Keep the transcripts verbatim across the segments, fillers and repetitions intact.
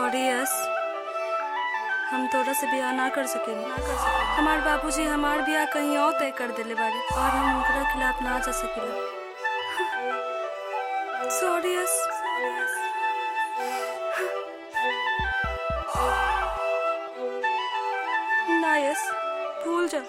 Sorry yes, हम तोरा से ब्याह ना कर सकेनी। हमार बाबूजी हमार ब्याह कहीं और तय कर देले बारे और हम उनकरा खिलाफ ना जा सकेला। Sorry yes. ना यस, भूल जा।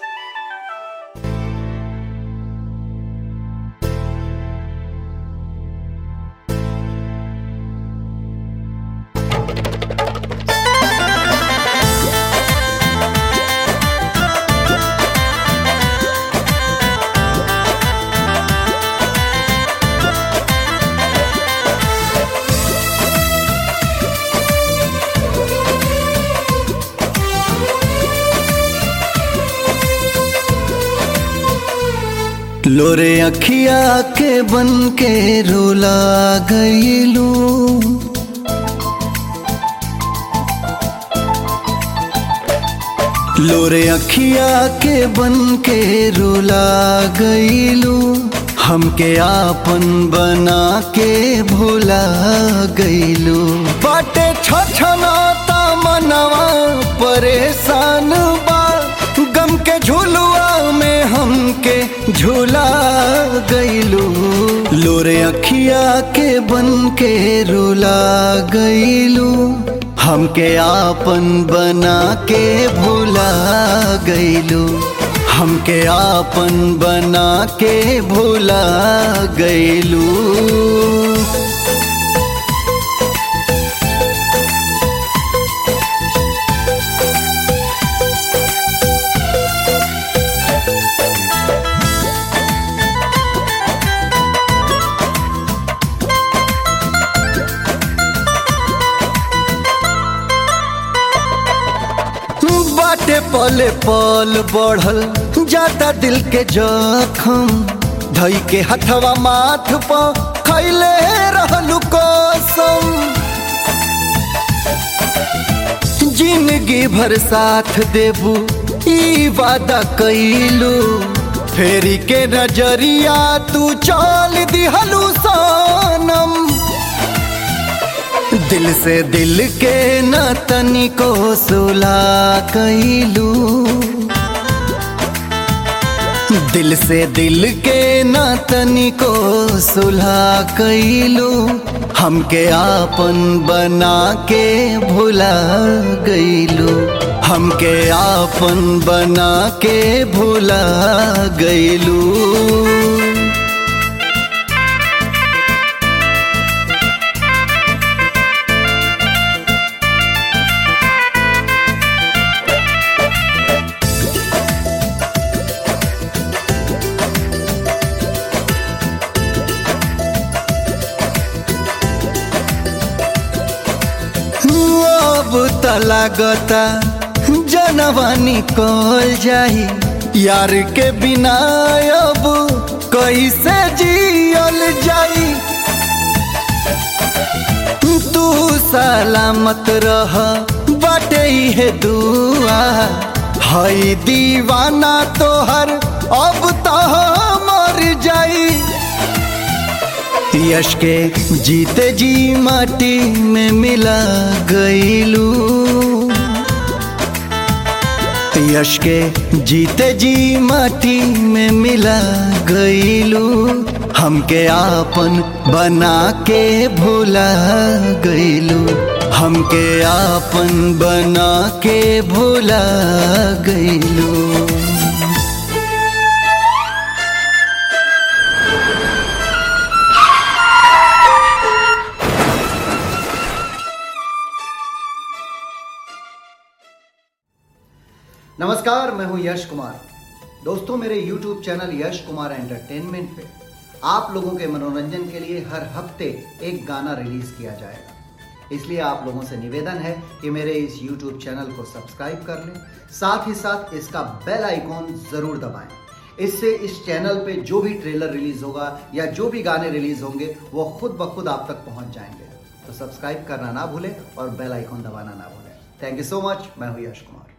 लोरे अखिया के बन के रुला गईलू, लोरे अखिया के बन के रुला गईलू, हमके आपन बना के भुला गईलू। बाटे छछनाता मनवा परेशान बा, गम के झुलुआ में हमके झूला गईलू। लोरे अखिया के बन के रुला गईलू, हमके आपन बना के भुला गईलू, हमके आपन बना के भुला गईलू। बाटे पले पल बढ़ल जाता दिल के जखम, धई के हथवा माथ पर खैले रहलू कसम। जिंदगी भर साथ देबू ई वादा कइलू, फेरी के नजरिया तू चल दिहलू सनम। दिल से दिल के न तनिको सुला कइलू, दिल से दिल के न तनिको सुलहा कइलू, हमके आपन बना के भुला गइलू, हमके आपन बना के भुला गइलू। अब तलागता जनवानी कल जाही, यार के बिना अब कैसे जियल जाई। तू सलामत रह बाटे है दुआ, हई दीवाना तोहर अब तो मर जाई। यश के जीते जी माटी में मिला गईलू, यश के जीते जी माटी में मिला गईलू, हमके आपन बना के भुला गईलू, हमके आपन बना के भुला गईलू। नमस्कार, मैं हूं यश कुमार। दोस्तों, मेरे YouTube channel Yash Kumar entertainment पे आप लोगों के मनोरंजन के लिए हर हफ्ते एक गाना रिलीज किया जाएगा। इसलिए आप लोगों से निवेदन है कि मेरे इस यूट्यूब चैनल को सब्सक्राइब कर लें, साथ ही साथ इसका बेल आइकॉन जरूर दबाएं। इससे इस चैनल पे जो भी ट्रेलर रिलीज होगा या जो भी गाने रिलीज होंगे वो खुद ब खुद आप तक पहुंच जाएंगे। तो सब्सक्राइब करना ना भूलें और बेल आइकॉन दबाना ना भूलें। Thank you so much. मैं हूं यश कुमार।